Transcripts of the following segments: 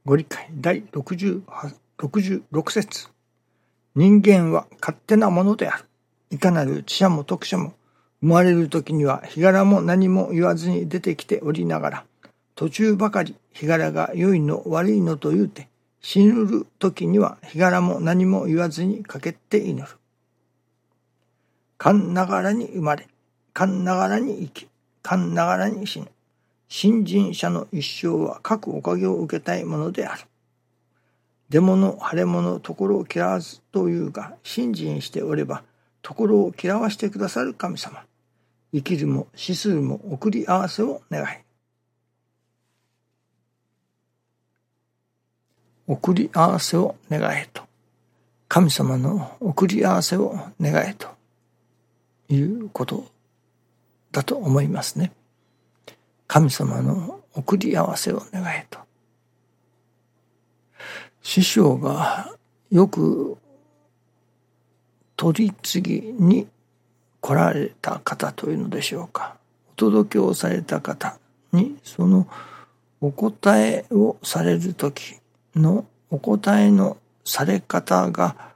ご理解第66節。人間は勝手なものである。いかなる知者も徳者も生まれる時には日柄も何も言わずに出てきておりながら、途中ばかり日柄が良いの悪いのと言うて、死ぬる時には日柄も何も言わずにかけて祈る。勘ながらに生まれ、勘ながらに生き、勘ながらに死ぬ。信心者の一生は各おかげを受けたいものである。出物、腫れ物、ところを嫌わずというが、信心しておれば、ところを嫌わしてくださる神様。生きるも死するも送り合わせを願い。送り合わせを願えと。神様の送り合わせを願えということだと思いますね。神様の送り合わせを願えと。師匠がよく取り次ぎに来られた方というのでしょうか。お届けをされた方にそのお答えをされる時のお答えのされ方が、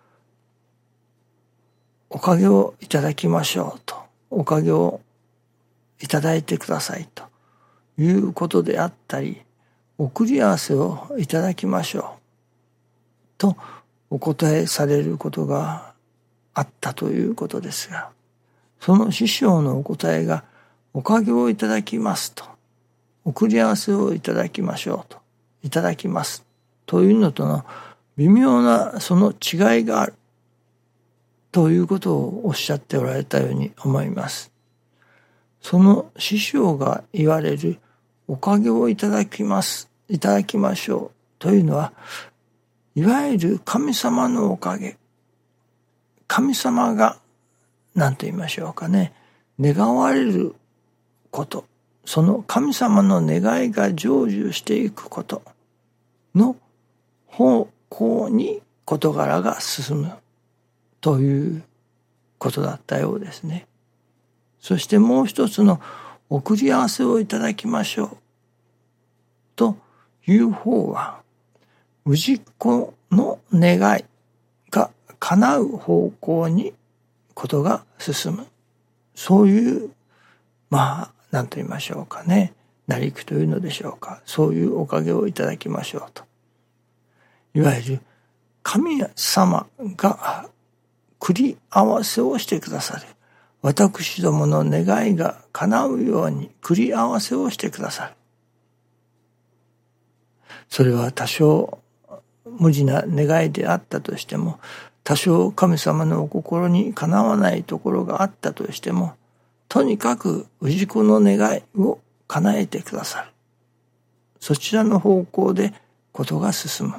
おかげをいただきましょうと、おかげをいただいてくださいということであったり、送り合わせをいただきましょうとお答えされることがあったということですが、その師匠のお答えがおかげをいただきますと、送り合わせをいただきましょうと、いただきますというのとの微妙なその違いがあるということをおっしゃっておられたように思います。その師匠が言われるおかげをいただきます、いただきましょうというのは、いわゆる神様のおかげ、神様が何と言いましょうかね、願われること、その神様の願いが成就していくことの方向に事柄が進むということだったようですね。そしてもう一つの送り合わせをいただきましょうという方は、氏子の願いが叶う方向にことが進む。そういう、何と言いましょうかね。なりくというのでしょうか。そういうおかげをいただきましょうと。いわゆる神様が繰り合わせをしてくださる。私どもの願いが叶うように繰り合わせをしてくださる。それは多少無理な願いであったとしても、多少神様のお心にかなわないところがあったとしても、とにかく氏子の願いを叶えてくださる。そちらの方向でことが進む。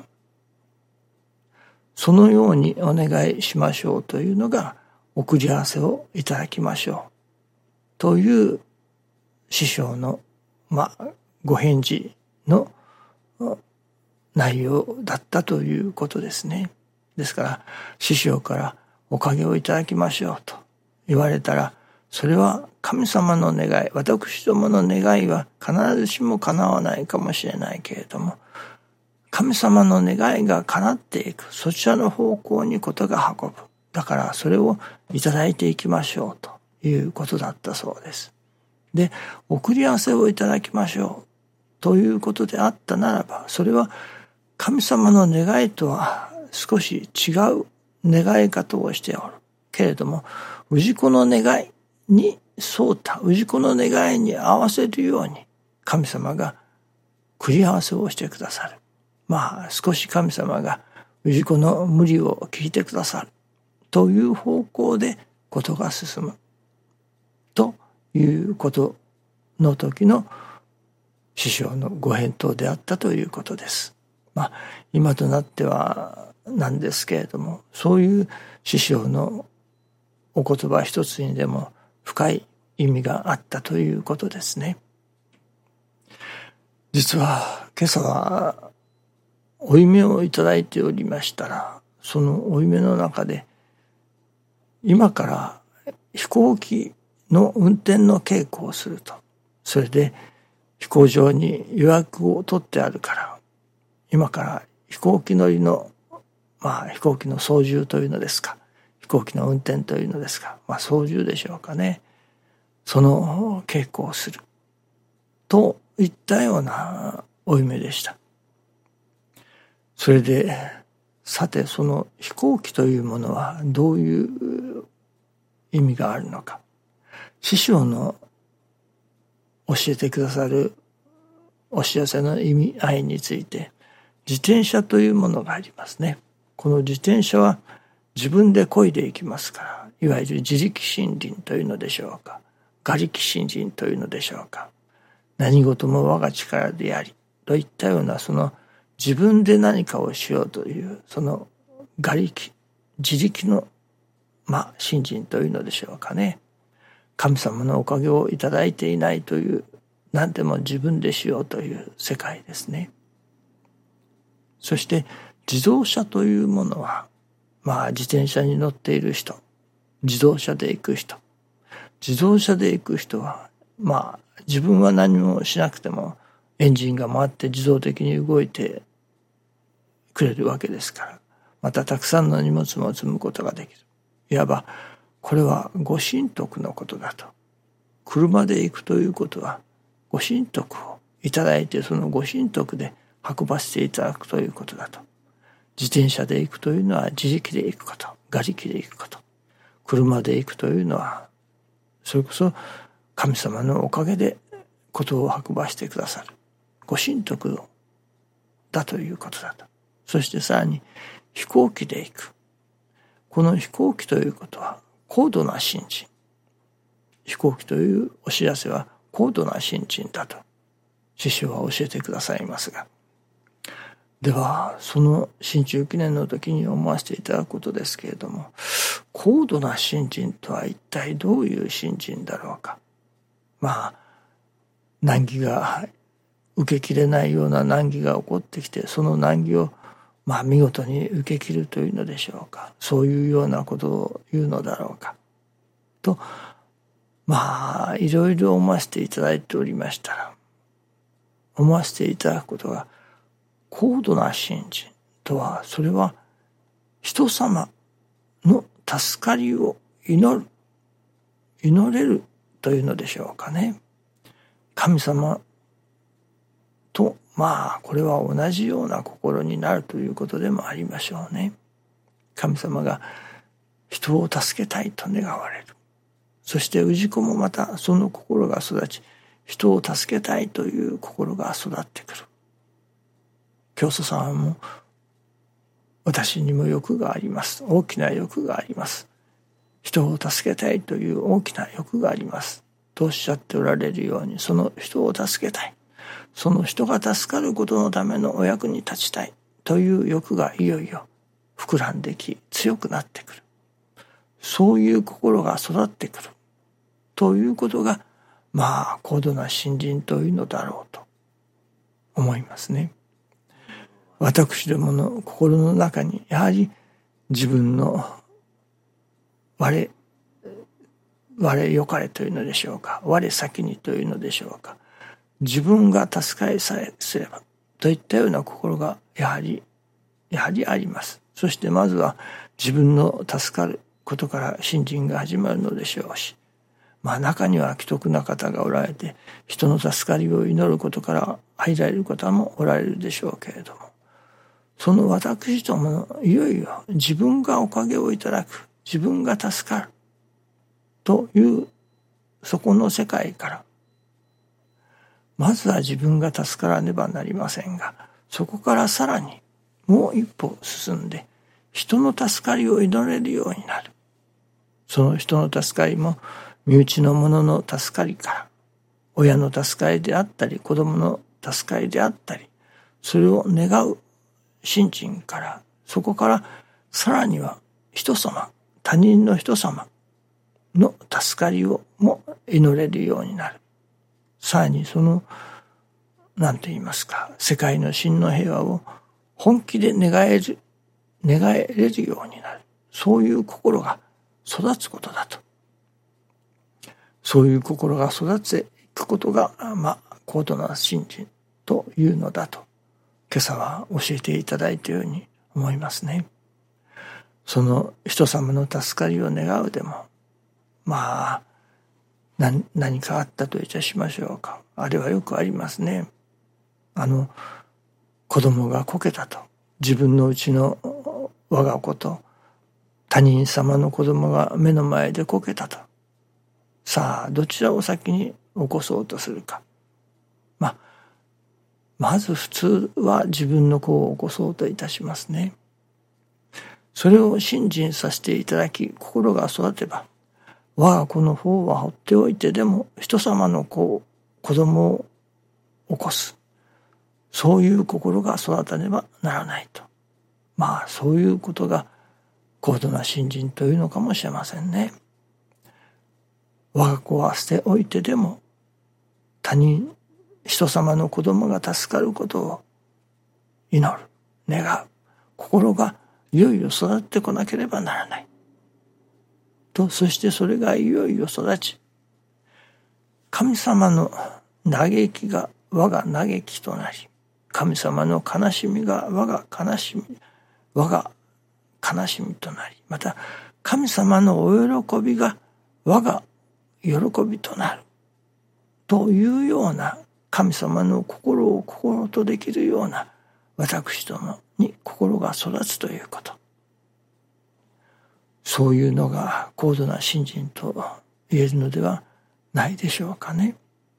そのようにお願いしましょうというのが、送り合わせをいただきましょうという師匠のご返事の内容だったということですね。ですから師匠からおかげをいただきましょうと言われたら、それは神様の願い、私どもの願いは必ずしも叶わないかもしれないけれども、神様の願いが叶っていく、そちらの方向にことが運ぶ。だからそれをいただいていきましょうということだったそうです。で、送り合わせをいただきましょうということであったならば、それは神様の願いとは少し違う願い方をしておるけれども、氏子の願いに沿った、氏子の願いに合わせるように神様が繰り合わせをしてくださる。少し神様が氏子の無理を聞いてくださるという方向でことが進むということの時の師匠のご返答であったということです。今となってはなんですけれども、そういう師匠のお言葉一つにでも深い意味があったということですね。実は今朝はお夢をいただいておりましたら、そのお夢の中で今から飛行機の運転の稽古をすると。それで飛行場に予約を取ってあるから、 今から飛行機乗りの、飛行機の操縦というのですか、飛行機の運転というのですか、操縦でしょうかね。その稽古をするといったようなお夢でした。それで、さてその飛行機というものはどういう意味があるのか。師匠の教えてくださるお知らせの意味合いについて、自転車というものがありますね。この自転車は自分で漕いでいきますから、いわゆる自力信心というのでしょうか、我力信心というのでしょうか、何事も我が力でありといったような、その自分で何かをしようというその我力自力の信心というのでしょうかね。神様のおかげをいただいていないという、何でも自分でしようという世界ですね。そして自動車というものは、自転車に乗っている人、自動車で行く人、自動車で行く人は自分は何もしなくてもエンジンが回って自動的に動いてくれるわけですから、またたくさんの荷物も積むことができる。いわばこれはご神徳のことだと。車で行くということはご神徳をいただいて、そのご神徳で運ばせていただくということだと。自転車で行くというのは自力で行くこと、我力で行くこと。車で行くというのはそれこそ神様のおかげでことを運ばしてくださるご神徳だということだと。そしてさらに飛行機で行く。この飛行機ということは高度な信心。飛行機というお知らせは高度な信心だと師匠は教えてくださいますが、ではその新中記念の時に思わせていただくことですけれども、高度な信心とは一体どういう信心だろうか。難儀が受けきれないような難儀が起こってきて、その難儀を見事に受け切るというのでしょうか。そういうようなことを言うのだろうかと、いろいろ思わせていただいておりましたら、思わせていただくことが、高度な信心とは、それは人様の助かりを祈れるというのでしょうかね。神様とこれは同じような心になるということでもありましょうね。神様が人を助けたいと願われる。そして氏子もまたその心が育ち、人を助けたいという心が育ってくる。教祖様も、私にも欲があります。大きな欲があります。人を助けたいという大きな欲があります。とおっしゃっておられるように、その人を助けたい。その人が助かることのためのお役に立ちたいという欲がいよいよ膨らんでき、強くなってくる。そういう心が育ってくる。ということが、高度な信心というのだろうと思いますね。私どもの心の中にやはり自分の我よかれというのでしょうか、我先にというのでしょうか、自分が助かりさえすればといったような心がやはりあります。そしてまずは自分の助かることから信心が始まるのでしょうし、中には奇特な方がおられて、人の助かりを祈ることから入られる方もおられるでしょうけれども、その私どものいよいよ自分がおかげをいただく、自分が助かるというそこの世界から、まずは自分が助からねばなりませんが、そこからさらにもう一歩進んで人の助かりを祈れるようになる。その人の助かりも身内の者の助かりから、親の助かりであったり、子供の助かりであったり、それを願う信心から、そこからさらには人様、他人の人様の助かりをも祈れるようになる。さらにその何と言いますか、世界の真の平和を本気で願えれるようになる。そういう心が育つことだと。そういう心が育っていくことが高度な信心というのだと今朝は教えていただいたように思いますね。その人様の助かりを願うでも、何かあったといたしましょうか。あれはよくありますね。子供がこけたと。自分のうちの我が子と他人様の子供が目の前でこけたと。さあ、どちらを先に起こそうとするか。まず普通は自分の子を起こそうといたしますね。それを信心させていただき、心が育てば、我が子の方は放っておいてでも人様の子供を起こす。そういう心が育たねばならないと。そういうことが高度な信心というのかもしれませんね。我が子は捨ておいてでも人様の子供が助かることを祈る、願う、心がいよいよ育ってこなければならない。と、そしてそれがいよいよ育ち、神様の嘆きが我が嘆きとなり、神様の悲しみが我が悲しみとなり、また神様のお喜びが我が喜びとなるというような、神様の心を心とできるような私どもに心が育つということ、そういうのが高度な信心と言えるのではないでしょうかね。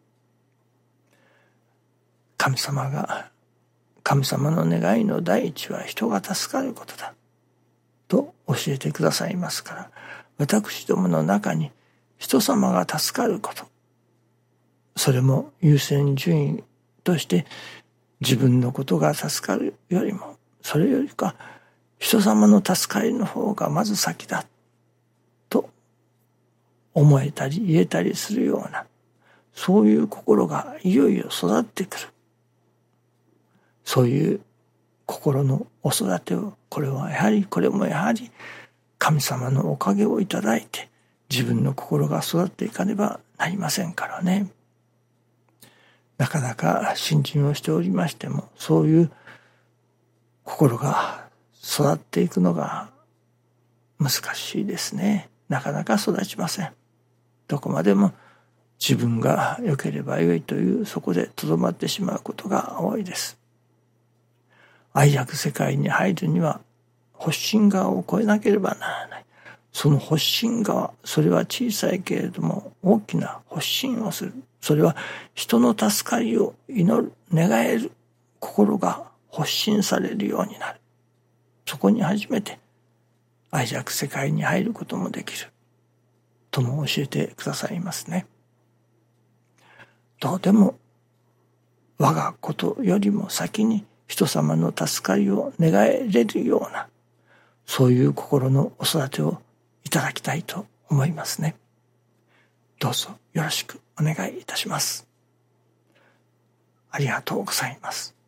神様の願いの第一は人が助かることだと教えてくださいますから、私どもの中に人様が助かること、それも優先順位として自分のことが助かるよりも、それよりか人様の助かりの方がまず先だと思えたり言えたりするような、そういう心がいよいよ育ってくる。そういう心のお育てを、これもやはり神様のおかげをいただいて自分の心が育っていかねばなりませんからね。なかなか信心をしておりましても、そういう心が育っていくのが難しいですね。なかなか育ちません。どこまでも自分が良ければ良いという、そこでとどまってしまうことが多いです。愛楽世界に入るには発心側を越えなければならない。その発心側、それは小さいけれども大きな発心をする。それは人の助かりを祈る、願える心が発心されるようになる。そこに初めて愛楽世界に入ることもできるとも教えてくださいますね。どうでも我がことよりも先に人様の助かりを願えれるような、そういう心のお育てをいただきたいと思いますね。どうぞよろしくお願いいたします。ありがとうございます。